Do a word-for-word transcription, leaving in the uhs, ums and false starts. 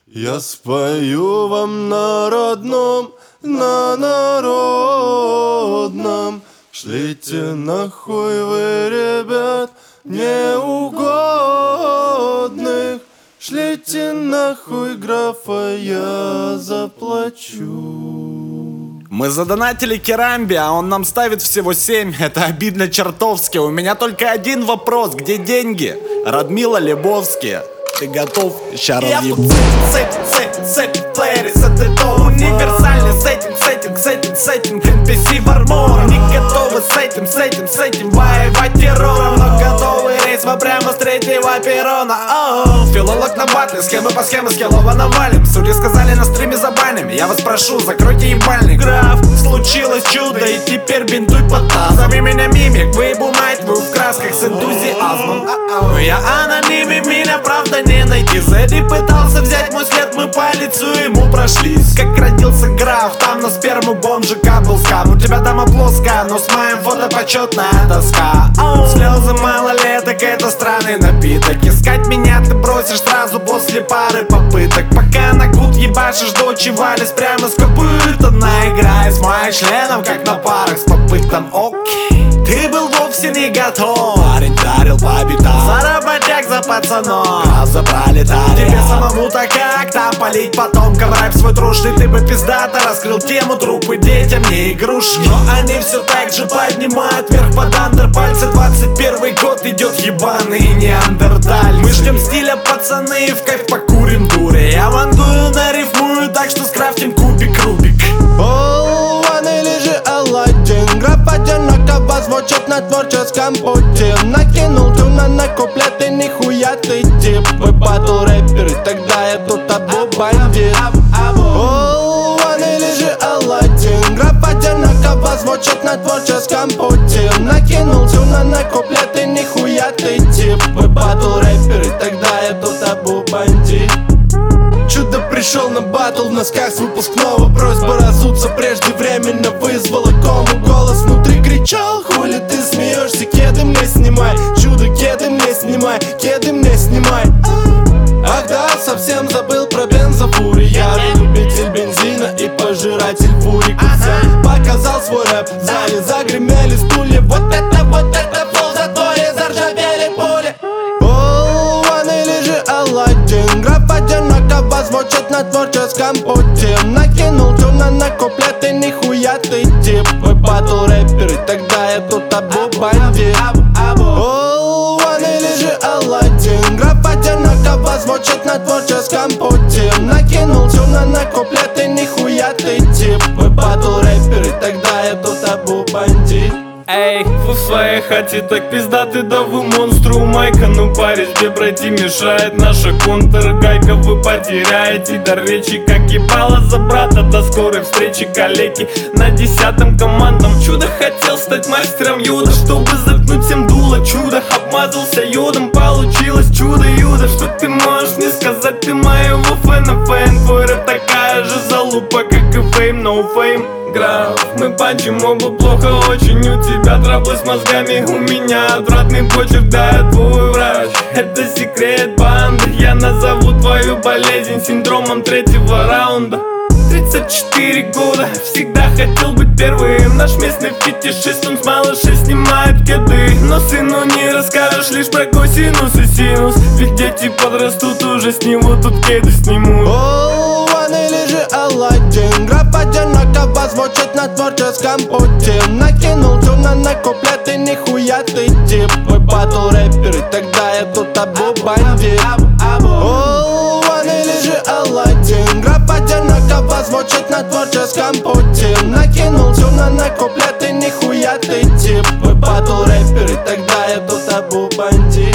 Я спою вам на родном, на народном. Шлите нахуй вы, ребят, неугодных. Шлите нахуй графа, я заплачу. Мы задонатили Керамби, а он нам ставит всего семь. Это обидно чертовски. У меня только один вопрос: где деньги? Радмила Лебовски, ты готов? Ща разъебу. Сеттинг, сеттинг, сеттинг, плееры, сеттинг, универсальный сеттинг, сеттинг, сеттинг, сеттинг, эн пи си в армор. Не готовы с этим, с этим, с этим воевать террором, но готовы рейс во прямо с третьего перрона. Оу, филолог на батле, схемы по схеме, скиллово навалим. Судьи сказали на стриме забаним. Я вас прошу, закройте ебальник. Граф, случилось чудо, и теперь бинтуй под тазом. Зови меня мимик, выебу мать твою в красках с энтузиазмом. Но я аноним, и меня правда не найти. Зэдди пытался взять мой след, мы по лицу ему прошлись. Как родился граф, там на сперму бомжика был скам. У тебя дама плоская, но с моим фото почетная доска. Оу. Слезы малолеток, это странный напиток. Искать меня ты бросишь сразу после пары попыток. Пока на кут ебашишь, дочь вались прямо с копыта. Наиграй с моим членом, как на парах с попытом. Окей, ты был вовсе не готов. Парень дарил по битам, за работяг, за пацанов, граф за пролетариат. Тебе самому-то как там полить потомкам рэп свой трушный? Ты бы пиздато раскрыл тему трупы детям не игрушки. Но они все так же поднимают вверх под андер пальцы. Двадцать первый год идет ебаный неандерталь. Мы ждем стиля пацаны, в кайф покурим дури. Я вангую, нарифмую, так что скрафтим кубик Рубик. О, он или же Аладдин. Граф одинаково звучит на творческом пути. Накинул тюна на куплеты, нихуя ты тип. Вы батл рэперы, тогда я тут абу бандит. О, он или же Аладдин. Граф одинаково звучит на творческом пути. Накинул тюна на куплеты, нихуя ты тип. Вы батл рэперы, тогда я тут абу бандит. Чудо пришел на батл в носках с выпускного. Просьба разуться преждевременно вызвала кому. Голос внутри кричал: хули ты смеешься, кеды мне снимай. Чудо, кеды мне снимай, кеды мне снимай. Ах да, совсем забыл про бензофури. Я любитель бензина и пожиратель фурик. Показал свой рэп, в зале загремели стулья. Вот это, вот это фол, затворе заржавели пули. О, он или же Аладдин. Граф одинаково звучит на творческом пути. Накинул тюна на куплеты, нихуя ты тип. Вы батл рэперы, тогда я тут абу бандит. О, он или же Аладдин. Граф одинаково звучит на творческом пути. Накинул тюна на куплеты, нихуя ты тип. Вы батл рэперы, тогда я тут абу бандит. Эй, вы в своей хате так пиздаты, да вы монстру майка. Ну парень, где пройти мешает наша контргайка. Вы потеряете дар речи, как ебало за брата. До скорой встречи, коллеги, на десятом командном. Чудо хотел стать мастером йода, чтобы заткнуть всем дуло. Чудо обмазался йодом, получилось чудо-юдо. Что ты можешь не сказать, ты моего фэна фэн. Твой рэп такая же залупа, как и фейм, no fame. Граф, мы панчим оба плохо очень. У тебя траблы с мозгами, у меня отвратный почерк, да я твой врач. Это секрет банды, я назову твою болезнь синдромом третьего раунда. Тридцать четыре года, всегда хотел быть первым. Наш местный фетишист, он с малышей снимает кеды. Но сыну не расскажешь лишь про косинус и синус, ведь дети подрастут, уже с него тут кеды снимут. О, он или же Аладдин. Граф одинаково звучит на творческом пути. Накинул тюна на куплеты, нихуя ты тип. Вы батл рэперы, тогда я тут абу бандит. О, он или же Аладдин. Граф одинаково звучит на творческом пути. Накинул тюна на куплеты, нихуя ты тип. Вы батл рэперы, тогда я тут абу бандит.